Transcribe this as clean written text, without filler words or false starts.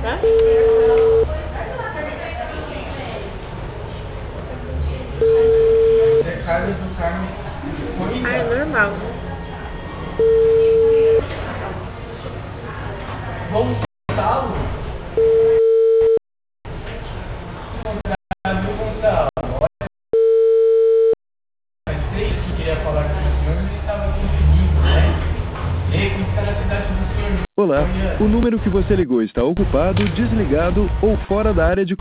Tá? Ah, é normal. Gonçalo? Gonçalo, olha, faz 3 que queria falar com o senhor, mas ele estava conseguindo, né? E aí, como está na cidade do senhor? Olá, o número que você ligou está ocupado, desligado ou fora da área de